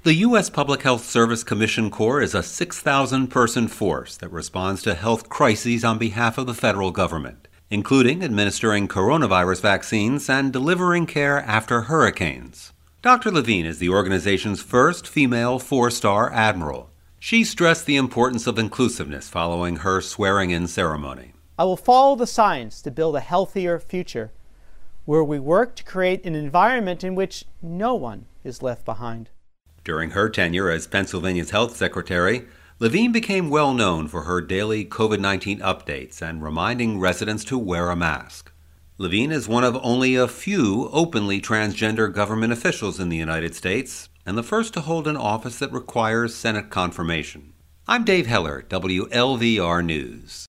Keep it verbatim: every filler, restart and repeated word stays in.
The U S Public Health Service Commissioned Corps is a six thousand person force that responds to health crises on behalf of the federal government, including administering coronavirus vaccines and delivering care after hurricanes. Doctor Levine is the organization's first female four-star admiral. She stressed the importance of inclusiveness following her swearing-in ceremony. I will follow the science to build a healthier future, where we work to create an environment in which no one is left behind. During her tenure as Pennsylvania's health secretary, Levine became well known for her daily COVID nineteen updates and reminding residents to wear a mask. Levine is one of only a few openly transgender government officials in the United States and the first to hold an office that requires Senate confirmation. I'm Dave Heller, W L V R News.